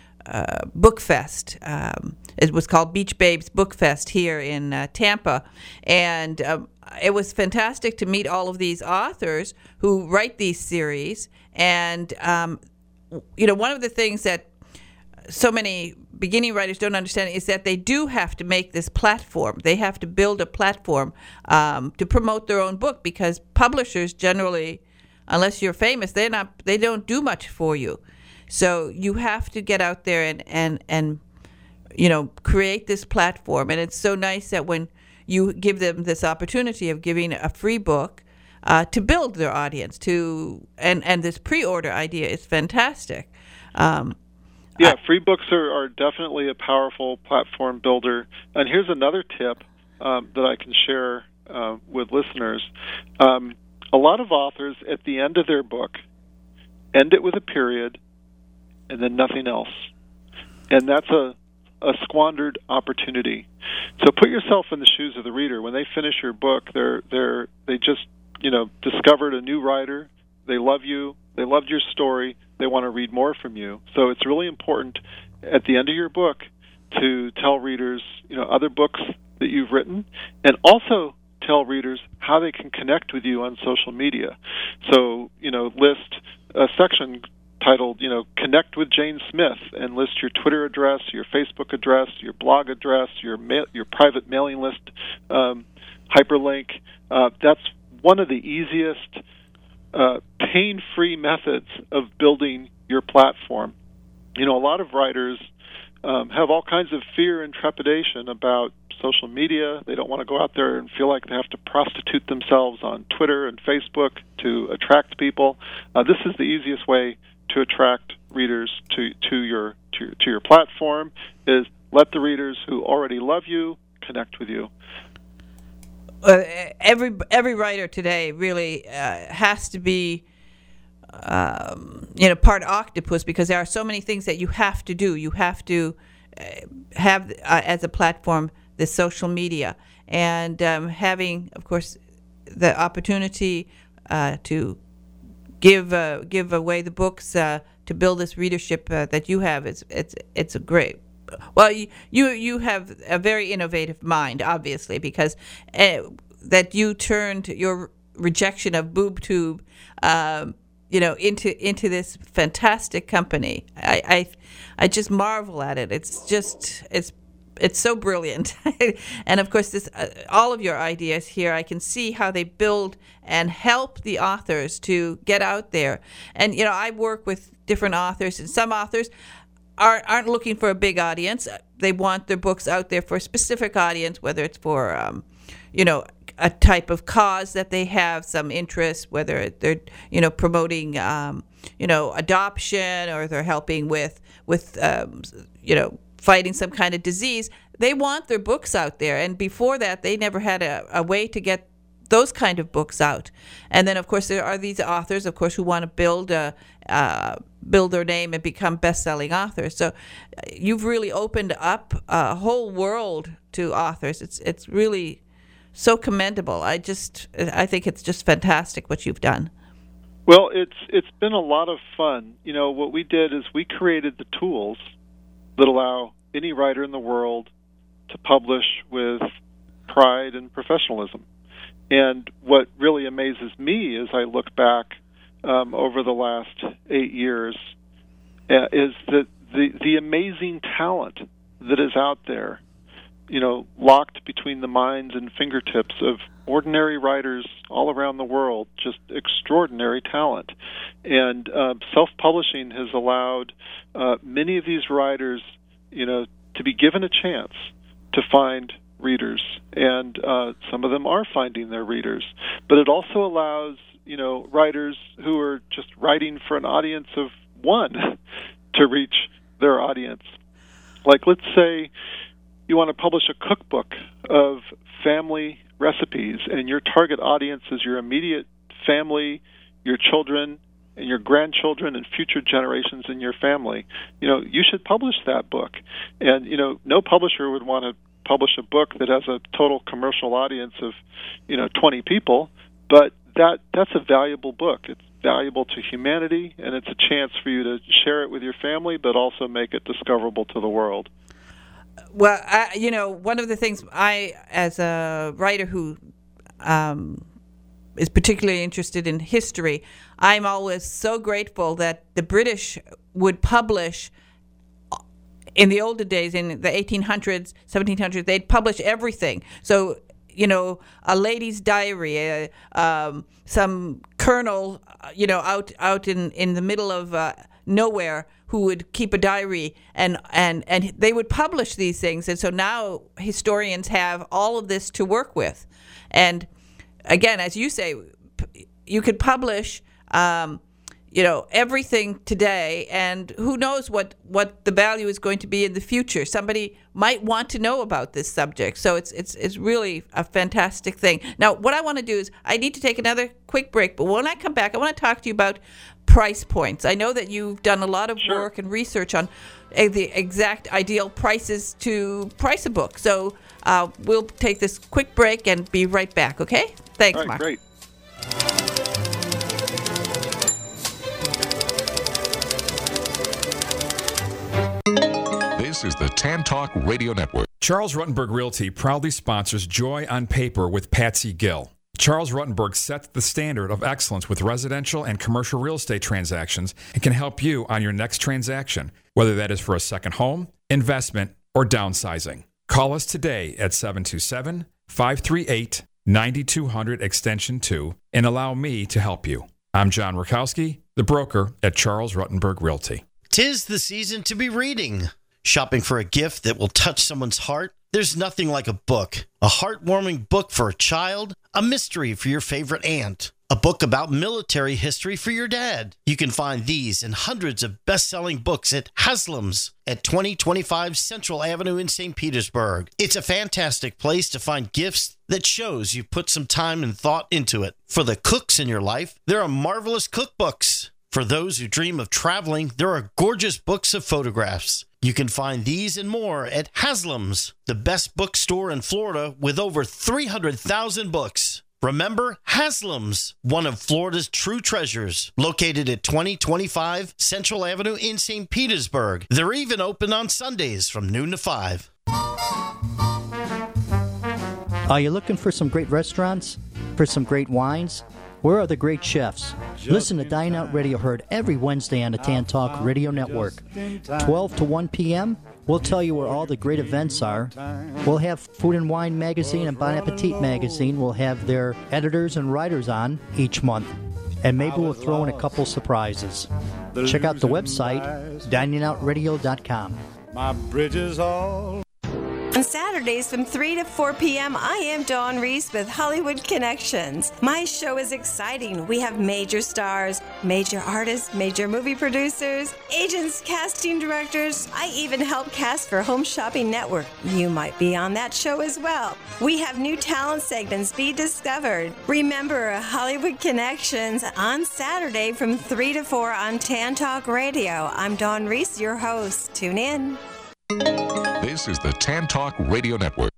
Speaker 2: uh, book fest. Um, it was called Beach Babes Book Fest here in uh, Tampa. And um, it was fantastic to meet all of these authors who write these series. And, um, you know, one of the things that so many beginning writers don't understand is that they do have to make this platform. They have to build a platform um, to promote their own book, because publishers generally, unless you're famous, they're not. They don't do much for you. So you have to get out there and and and you know create this platform. And it's so nice that when you give them this opportunity of giving a free book uh, to build their audience, to and and this pre-order idea is fantastic. Um,
Speaker 3: Yeah, free books are, are definitely a powerful platform builder. And here's another tip um, that I can share uh, with listeners. Um, a lot of authors, at the end of their book, end it with a period and then nothing else. And that's a, a squandered opportunity. So put yourself in the shoes of the reader. When they finish your book, they're they're they just you know discovered a new writer. They love you. They loved your story. They want to read more from you. So it's really important at the end of your book to tell readers, you know, other books that you've written, and also tell readers how they can connect with you on social media. So, you know, list a section titled, you know, Connect with Jane Smith, and list your Twitter address, your Facebook address, your blog address, your ma- your private mailing list um, hyperlink. Uh, that's one of the easiest Uh, pain-free methods of building your platform. You know, a lot of writers um, have all kinds of fear and trepidation about social media. They don't want to go out there and feel like they have to prostitute themselves on Twitter and Facebook to attract people. Uh, this is the easiest way to attract readers to, to your to, to your platform, is let the readers who already love you connect with you.
Speaker 2: Uh, every every writer today really uh, has to be, um, you know, part octopus, because there are so many things that you have to do. You have to uh, have uh, as a platform the social media, and um, having, of course, the opportunity uh, to give uh, give away the books uh, to build this readership uh, that you have. It's it's it's a great. Well, you, you you have a very innovative mind, obviously, because uh, that you turned your rejection of BoobTube, um, you know, into into this fantastic company. I, I I just marvel at it. It's just it's it's so brilliant, and of course, this uh, all of your ideas here. I can see how they build and help the authors to get out there. And you know, I work with different authors, and some authors Aren't, aren't looking for a big audience. They want their books out there for a specific audience, whether it's for, um, you know, a type of cause that they have some interest, whether they're, you know, promoting, um, you know, adoption, or they're helping with, with um, you know, fighting some kind of disease. They want their books out there. And before that, they never had a, a way to get those kind of books out. And then, of course, there are these authors, of course, who want to build a, uh, build their name and become best-selling authors. So you've really opened up a whole world to authors. It's it's really so commendable. I just I think it's just fantastic what you've done.
Speaker 3: Well, it's it's been a lot of fun. You know, what we did is we created the tools that allow any writer in the world to publish with pride and professionalism. And what really amazes me as I look back um, over the last eight years uh, is that the, the amazing talent that is out there you know, locked between the minds and fingertips of ordinary writers all around the world, just extraordinary talent. And uh, self-publishing has allowed uh, many of these writers, you know, to be given a chance to find readers, and uh, some of them are finding their readers. But it also allows, you know, writers who are just writing for an audience of one to reach their audience. Like, let's say you want to publish a cookbook of family recipes, and your target audience is your immediate family, your children, and your grandchildren and future generations in your family. You know, you should publish that book. And, you know, no publisher would want to publish a book that has a total commercial audience of, you know, twenty people, but that that's a valuable book. It's valuable to humanity, and it's a chance for you to share it with your family, but also make it discoverable to the world.
Speaker 2: Well, I, you know, one of the things I, as a writer who um, is particularly interested in history, I'm always so grateful that the British would publish. In the older days, in the eighteen hundreds, seventeen hundreds, they'd publish everything. So, you know, a lady's diary, uh, um, some colonel, you know, out out in, in the middle of uh, nowhere who would keep a diary, and, and, and they would publish these things. And so now historians have all of this to work with. And again, as you say, you could publish um, you know, everything today, and who knows what, what the value is going to be in the future. Somebody might want to know about this subject. So it's it's it's really a fantastic thing. Now, what I want to do is I need to take another quick break, but when I come back, I want to talk to you about price points. I know that you've done a lot of
Speaker 3: Sure.
Speaker 2: work and research on uh, the exact ideal prices to price a book. So uh, we'll take this quick break and be right back, okay? Thanks,
Speaker 3: All right,
Speaker 2: Mark.
Speaker 3: great.
Speaker 1: This is the Tan Talk Radio Network.
Speaker 4: Charles Rutenberg Realty proudly sponsors Joy on Paper with Patsy Gill. Charles Rutenberg sets the standard of excellence with residential and commercial real estate transactions and can help you on your next transaction, whether that is for a second home, investment, or downsizing. Call us today at seven two seven, five three eight, nine two zero zero extension two and allow me to help you. I'm John Rakowski, the broker at Charles Rutenberg Realty.
Speaker 5: 'Tis the season to be reading. Shopping for a gift that will touch someone's heart? There's nothing like a book. A heartwarming book for a child, a mystery for your favorite aunt, a book about military history for your dad. You can find these and hundreds of best-selling books at Haslam's at twenty twenty-five Central Avenue in Saint Petersburg. It's a fantastic place to find gifts that shows you put some time and thought into it. For the cooks in your life, there are marvelous cookbooks. For those who dream of traveling, there are gorgeous books of photographs. You can find these and more at Haslam's, the best bookstore in Florida with over three hundred thousand books. Remember, Haslam's, one of Florida's true treasures, located at twenty twenty-five Central Avenue in Saint Petersburg. They're even open on Sundays from noon to five.
Speaker 9: Are you looking for some great restaurants? For some great wines? Where are the great chefs? Listen to Dine Out Radio, heard every Wednesday on the Tan Talk Radio Network. twelve to one p.m., we'll tell you where all the great events are. We'll have Food and Wine Magazine and Bon Appetit Magazine. We'll have their editors and writers on each month. And maybe we'll throw in a couple surprises. Check out the website, dining out radio dot com.
Speaker 10: My bridges all...
Speaker 11: On Saturdays from three to four p.m., I am Dawn Reese with Hollywood Connections. My show is exciting. We have major stars, major artists, major movie producers, agents, casting directors. I even help cast for Home Shopping Network. You might be on that show as well. We have new talent segments be discovered. Remember Hollywood Connections on Saturday from three to four on Tan Talk Radio. I'm Dawn Reese, your host. Tune in.
Speaker 1: This is the Tan Talk Radio Network.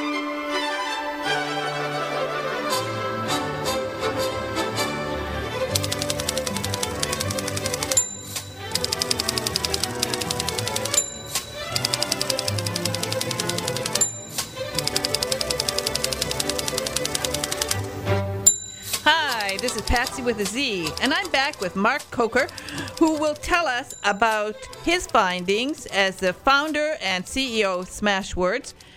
Speaker 2: Hi, this is Patsy with a Z, and I'm back with Mark Coker, who will tell us about his findings as the founder and C E O of Smashwords,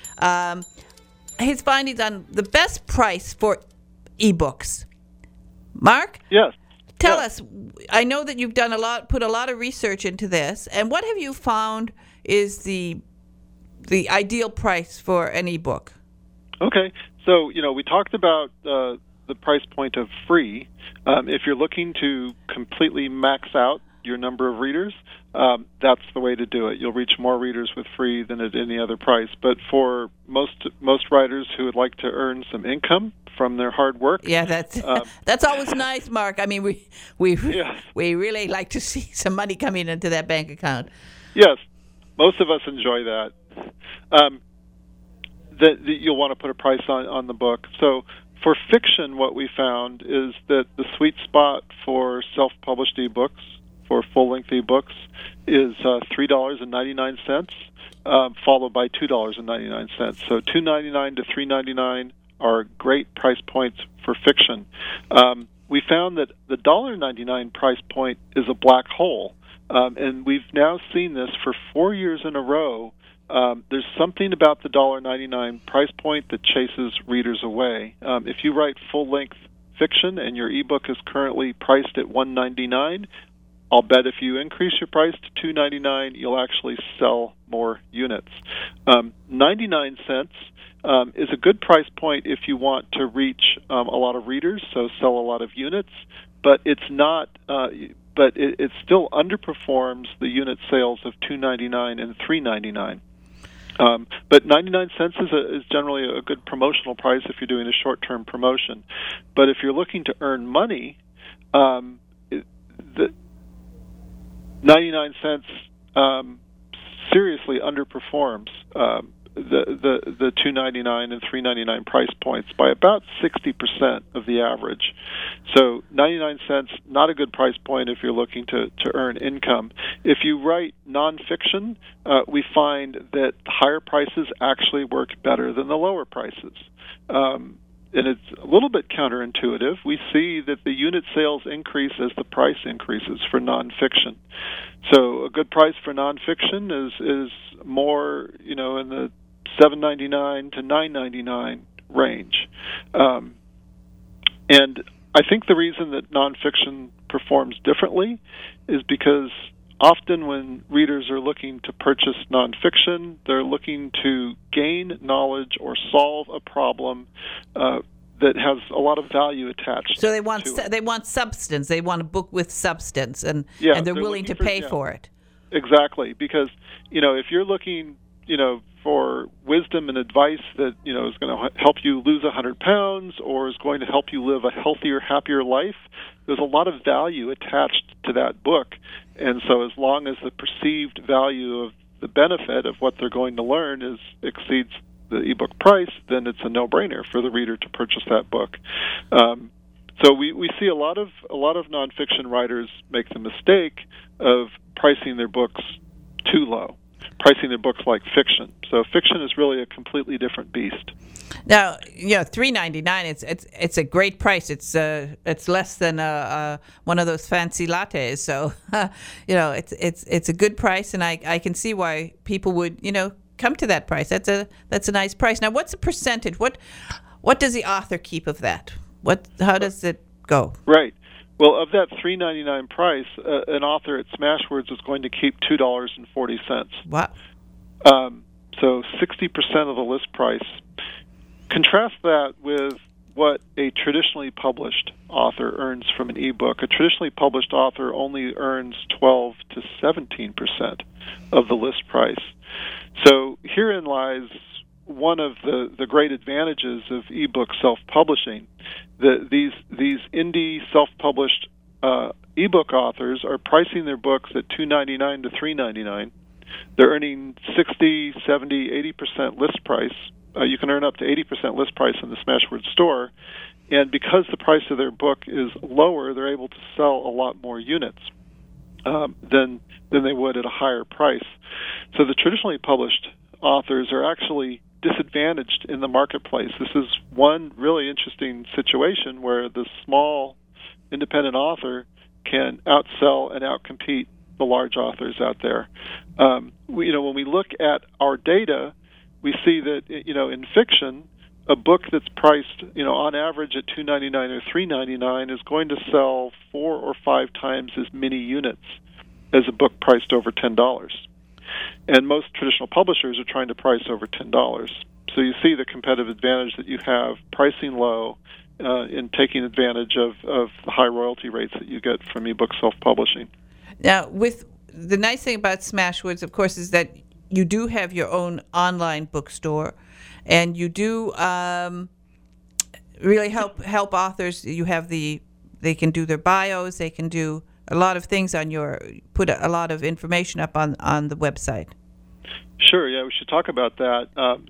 Speaker 2: um, his findings on the best price for ebooks. Mark?
Speaker 3: Yes.
Speaker 2: Tell
Speaker 3: yes.
Speaker 2: us, I know that you've done a lot, put a lot of research into this, and what have you found is the the ideal price for an ebook?
Speaker 3: Okay. So, you know, we talked about uh, the price point of free. Um, if you're looking to completely max out your number of readers, um, that's the way to do it. You'll reach more readers with free than at any other price. But for most most writers who would like to earn some income from their hard work,
Speaker 2: yeah, that's
Speaker 3: um,
Speaker 2: that's always nice, Mark. I mean, we we
Speaker 3: yeah.
Speaker 2: we really like to see some money coming into that bank account.
Speaker 3: Yes, most of us enjoy that. Um, that, that you'll want to put a price on on the book. So for fiction, what we found is that the sweet spot for self-published ebooks, for full-length ebooks, is uh, three dollars and ninety-nine cents, um, followed by two dollars and ninety-nine cents. So two dollars and ninety-nine cents to three dollars and ninety-nine cents are great price points for fiction. Um, we found that the one dollar and ninety-nine cents price point is a black hole, um, and we've now seen this for four years in a row. Um, there's something about the one dollar and ninety-nine cents price point that chases readers away. Um, if you write full-length fiction and your ebook is currently priced at one dollar and ninety-nine cents, I'll bet if you increase your price to two dollars and ninety-nine cents, you'll actually sell more units. Um, ninety-nine cents um, is a good price point if you want to reach um, a lot of readers, so sell a lot of units, but it's not. Uh, but it, it still underperforms the unit sales of two dollars and ninety-nine cents and three dollars and ninety-nine cents. Um, but ninety-nine cents is, a, is generally a good promotional price if you're doing a short-term promotion. But if you're looking to earn money, um, it, the ninety-nine cents um, seriously underperforms um, the the the two ninety-nine and three ninety-nine price points by about sixty percent of the average. So ninety-nine cents, not a good price point if you're looking to, to earn income. If you write nonfiction, uh, we find that higher prices actually work better than the lower prices. Um, and it's a little bit counterintuitive. We see that the unit sales increase as the price increases for nonfiction. So a good price for nonfiction is is more, you know, in the seven ninety-nine to nine ninety-nine range. Um, and I think the reason that nonfiction performs differently is because often when readers are looking to purchase nonfiction, they're looking to gain knowledge or solve a problem uh, that has a lot of value attached.
Speaker 2: So they want
Speaker 3: to
Speaker 2: su-
Speaker 3: it.
Speaker 2: they want substance. They want a book with substance, and
Speaker 3: Yeah,
Speaker 2: and they're,
Speaker 3: they're
Speaker 2: willing to
Speaker 3: looking for-
Speaker 2: pay
Speaker 3: yeah.
Speaker 2: for it.
Speaker 3: Exactly, because you know if you're looking, you know, for wisdom and advice that you know is going to help you lose a hundred pounds or is going to help you live a healthier, happier life, there's a lot of value attached to that book, and so as long as the perceived value of the benefit of what they're going to learn is exceeds the ebook price, then it's a no-brainer for the reader to purchase that book. Um, So we, we see a lot of a lot of nonfiction writers make the mistake of pricing their books too low, pricing their books like fiction. So fiction is really a completely different beast.
Speaker 2: Now, you know, three ninety-nine. It's it's it's a great price. It's uh it's less than uh, uh one of those fancy lattes. So, you know, it's it's it's a good price, and I, I can see why people would you know come to that price. That's a that's a nice price. Now, what's the percentage? What what does the author keep of that? What? How does it go?
Speaker 3: Right. Well, of that three ninety-nine price, uh, an author at Smashwords is going to keep two dollars and forty cents.
Speaker 2: Wow.
Speaker 3: Um, so sixty percent of the list price. Contrast that with what a traditionally published author earns from an ebook. A traditionally published author only earns twelve to seventeen percent of the list price. So herein lies one of the, the great advantages of ebook self-publishing. The, these these indie self-published uh, ebook authors are pricing their books at two ninety-nine to three ninety-nine. They're earning sixty, seventy, eighty percent list price. Uh, you can earn up to eighty percent list price in the Smashwords store. And because the price of their book is lower, they're able to sell a lot more units um, than than they would at a higher price. So the traditionally published authors are actually disadvantaged in the marketplace. This is one really interesting situation where the small independent author can outsell and outcompete the large authors out there. Um, we, you know, when we look at our data, we see that, you know, in fiction, a book that's priced, you know, on average at two ninety-nine or three ninety-nine is going to sell four or five times as many units as a book priced over ten dollars. And most traditional publishers are trying to price over ten dollars. So you see the competitive advantage that you have pricing low uh, in taking advantage of, of the high royalty rates that you get from ebook self-publishing.
Speaker 2: Now, with the nice thing about Smashwords, of course, is that you do have your own online bookstore, and you do um, really help help authors. You have the they can do their bios, they can do a lot of things on your put a, a lot of information up on, on the website.
Speaker 3: Sure, yeah, we should talk about that. Um,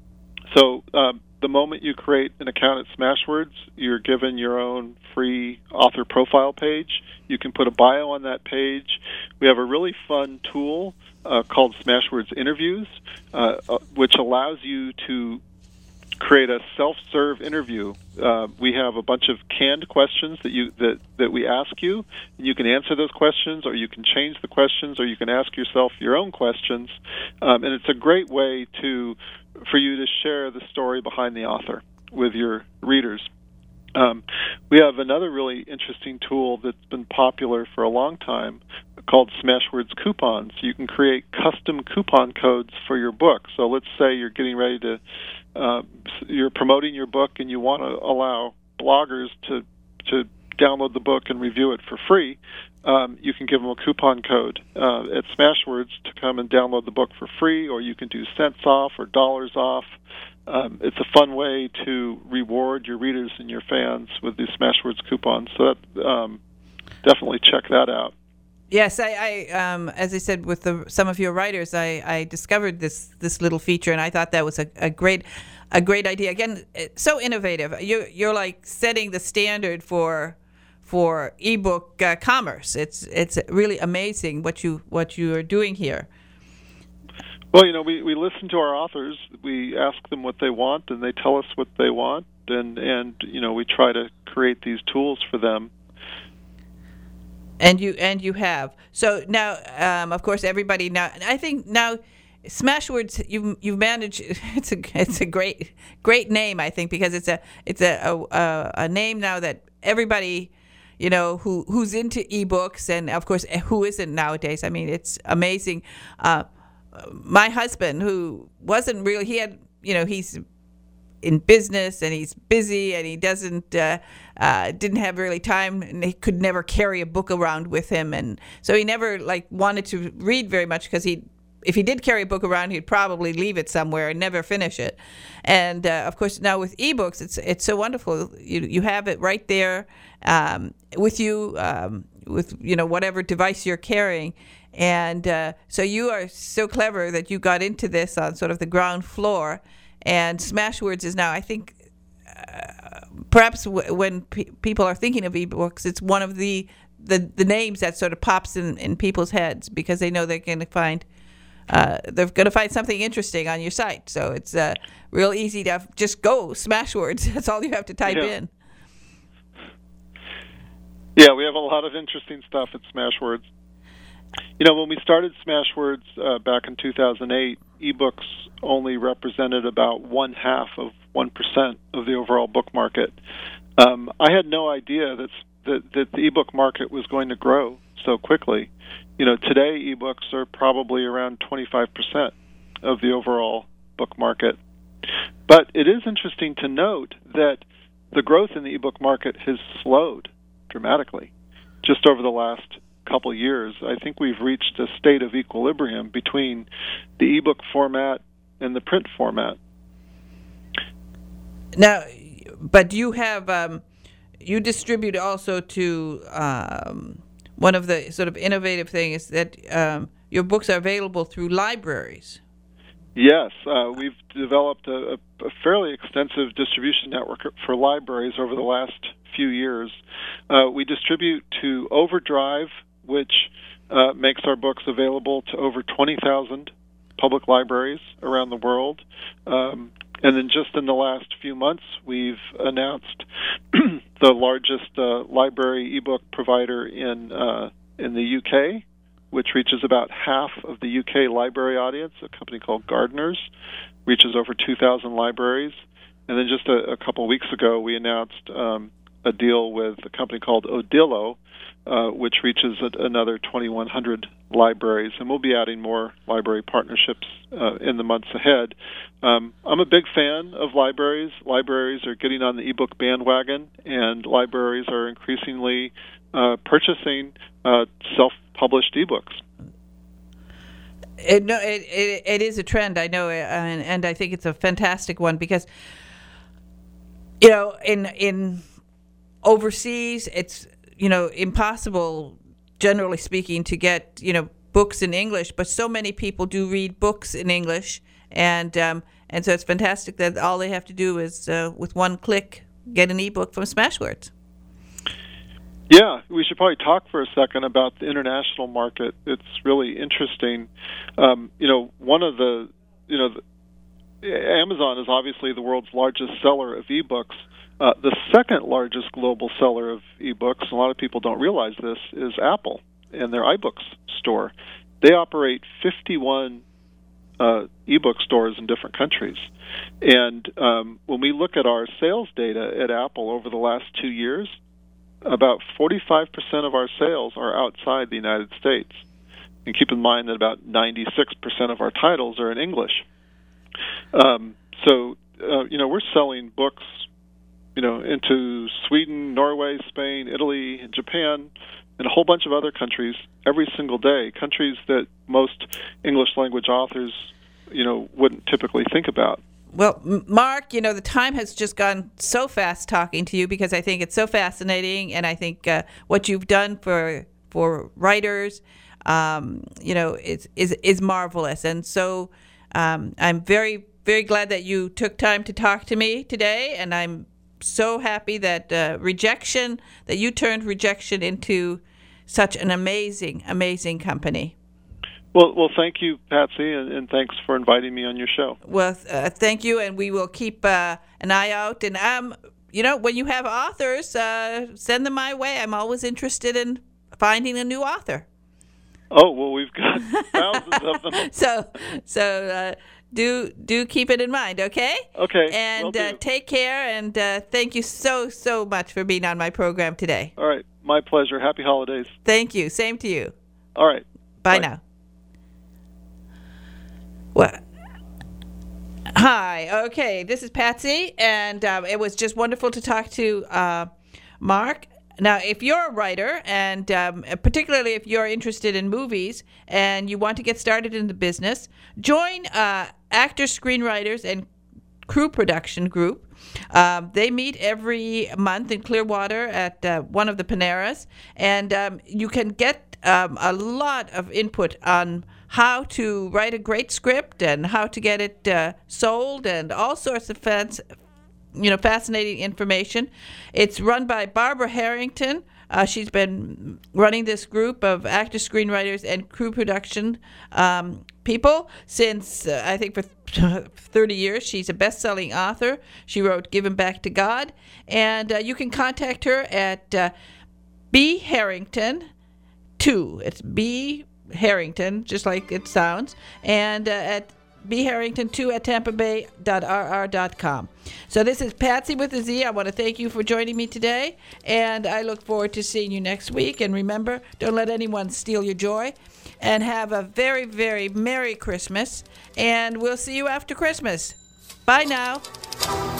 Speaker 3: so um, the moment you create an account at Smashwords, you're given your own free author profile page. You can put a bio on that page. We have a really fun tool uh, called Smashwords Interviews, uh, uh, which allows you to create a self-serve interview. Uh, we have a bunch of canned questions that you that, that we ask you, and you can answer those questions, or you can change the questions, or you can ask yourself your own questions. Um, and it's a great way to for you to share the story behind the author with your readers. Um, we have another really interesting tool that's been popular for a long time called Smashwords Coupons. You can create custom coupon codes for your book. So let's say you're getting ready to, uh, you're promoting your book and you want to allow bloggers to to download the book and review it for free. Um, you can give them a coupon code uh, at Smashwords to come and download the book for free, or you can do cents off or dollars off. Um, it's a fun way to reward your readers and your fans with these Smashwords coupons. So that, um, definitely check that out.
Speaker 2: Yes, I, I um, as I said, with the, some of your writers, I, I discovered this this little feature, and I thought that was a, a great a great idea. Again, it's so innovative. You you're like setting the standard for for ebook uh, commerce. It's it's really amazing what you what you are doing here.
Speaker 3: Well, you know, we, we listen to our authors. We ask them what they want, and they tell us what they want, and, and you know, we try to create these tools for them.
Speaker 2: And you and you have. So now, um, of course, everybody now. I think now, Smashwords, you've you've managed. It's a it's a great great name, I think, because it's a it's a a, a name now that everybody, you know, who who's into ebooks, and of course, who isn't nowadays. I mean, it's amazing. Uh, my husband, who wasn't really, he had, you know, he's in business and he's busy and he doesn't, uh, uh, didn't have really time, and he could never carry a book around with him. And so he never like wanted to read very much, because he, if he did carry a book around, he'd probably leave it somewhere and never finish it. And uh, of course, now with ebooks, it's it's so wonderful. You you have it right there um, with you, um, with you know whatever device you're carrying. And uh, so you are so clever that you got into this on sort of the ground floor. And Smashwords is now, I think, uh, perhaps w- when pe- people are thinking of ebooks, it's one of the, the, the names that sort of pops in, in people's heads, because they know they're going to find uh, they're going to find something interesting on your site. So it's uh, real easy to have, just go Smashwords. That's all you have to type
Speaker 3: yeah.
Speaker 2: in.
Speaker 3: Yeah, we have a lot of interesting stuff at Smashwords. You know, when we started Smashwords uh, back in two thousand eight, ebooks only represented about one half of one percent of the overall book market. Um, I had no idea that, that that the ebook market was going to grow so quickly. You know, today ebooks are probably around twenty-five percent of the overall book market. But it is interesting to note that the growth in the ebook market has slowed dramatically just over the last couple years. I think we've reached a state of equilibrium between the ebook format and the print format.
Speaker 2: Now, but you have um, you distribute also to um, one of the sort of innovative things that um, your books are available through libraries.
Speaker 3: Yes, uh, we've developed a, a fairly extensive distribution network for libraries over the last few years. Uh, we distribute to Overdrive, which uh, makes our books available to over twenty thousand public libraries around the world. Um, and then just in the last few months, we've announced the largest uh, library ebook provider in uh, in the U K, which reaches about half of the U K library audience. A company called Gardeners reaches over two thousand libraries. And then just a, a couple of weeks ago, we announced um, a deal with a company called Odillo, uh, which reaches a, another twenty-one hundred libraries. And we'll be adding more library partnerships uh, in the months ahead. Um, I'm a big fan of libraries. Libraries are getting on the ebook bandwagon, and libraries are increasingly uh, purchasing uh, self-published ebooks.
Speaker 2: It, no, it, it it is a trend, I know, and, and I think it's a fantastic one because, you know, in in overseas, it's, you know, impossible, generally speaking, to get, you know, books in English, but so many people do read books in English, and um, and so it's fantastic that all they have to do is, uh, with one click, get an ebook from Smashwords.
Speaker 3: Yeah, we should probably talk for a second about the international market. It's really interesting. Um, you know, one of the, you know, the, Amazon is obviously the world's largest seller of ebooks. Uh, the second largest global seller of ebooks, and a lot of people don't realize this, is Apple and their iBooks store. They operate fifty-one uh, ebook stores in different countries. And um, when we look at our sales data at Apple over the last two years, about forty-five percent of our sales are outside the United States. And keep in mind that about ninety-six percent of our titles are in English. Um, so, uh, you know, we're selling books, you know, into Sweden, Norway, Spain, Italy, Japan, and a whole bunch of other countries every single day, countries that most English language authors, you know, wouldn't typically think about.
Speaker 2: Well, Mark, you know, the time has just gone so fast talking to you because I think it's so fascinating, and I think uh, what you've done for for writers, um, you know, is, is is marvelous. And so um, I'm very, very glad that you took time to talk to me today, and I'm so happy that uh, rejection, that you turned rejection into such an amazing, amazing company.
Speaker 3: Well, well, thank you, Patsy, and, and thanks for inviting me on your show.
Speaker 2: Well, uh, thank you, and we will keep uh, an eye out. And um, you know, when you have authors, uh, send them my way. I'm always interested in finding a new author.
Speaker 3: Oh well, we've got thousands of them.
Speaker 2: So, so uh, do do keep it in mind, okay?
Speaker 3: Okay.
Speaker 2: And uh, take care, and uh, thank you so so much for being on my program today.
Speaker 3: All right, my pleasure. Happy holidays.
Speaker 2: Thank you. Same to you.
Speaker 3: All right.
Speaker 2: Bye,
Speaker 3: Bye.
Speaker 2: now. Well, hi. Okay, this is Patsy, and um, it was just wonderful to talk to uh, Mark. Now, if you're a writer, and um, particularly if you're interested in movies and you want to get started in the business, join uh, Actors, Screenwriters, and Crew Production Group. Um, they meet every month in Clearwater at uh, one of the Paneras, and um, you can get um, a lot of input on how to write a great script and how to get it uh, sold and all sorts of fans. You know, fascinating information. It's run by Barbara Harrington. Uh, she's been running this group of actors, screenwriters, and crew production um, people since, uh, I think, for thirty years. She's a best-selling author. She wrote Given Back to God. And uh, you can contact her at uh, B. Harrington two. It's B. Harrington, just like it sounds. And uh, at B. Harrington two at tampa bay dot r r dot com. So this is Patsy with a Z. I want to thank you for joining me today, and I look forward to seeing you next week. And remember, don't let anyone steal your joy, and have a very, very Merry Christmas, and we'll see you after Christmas. Bye now.